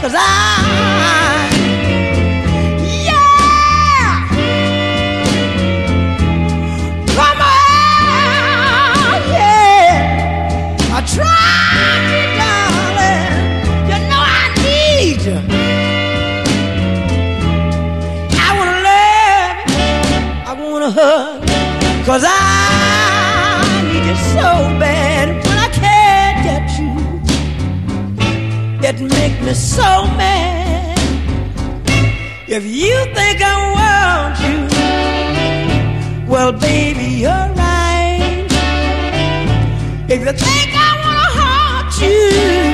'cause yeah, come on, yeah, I tried you, darling, you know I need you. I wanna love you, I wanna hug, 'cause I need you so bad. When I can't get you, it makes me so mad. If you think I want you, well, baby, you're right. If you think I wanna haunt you,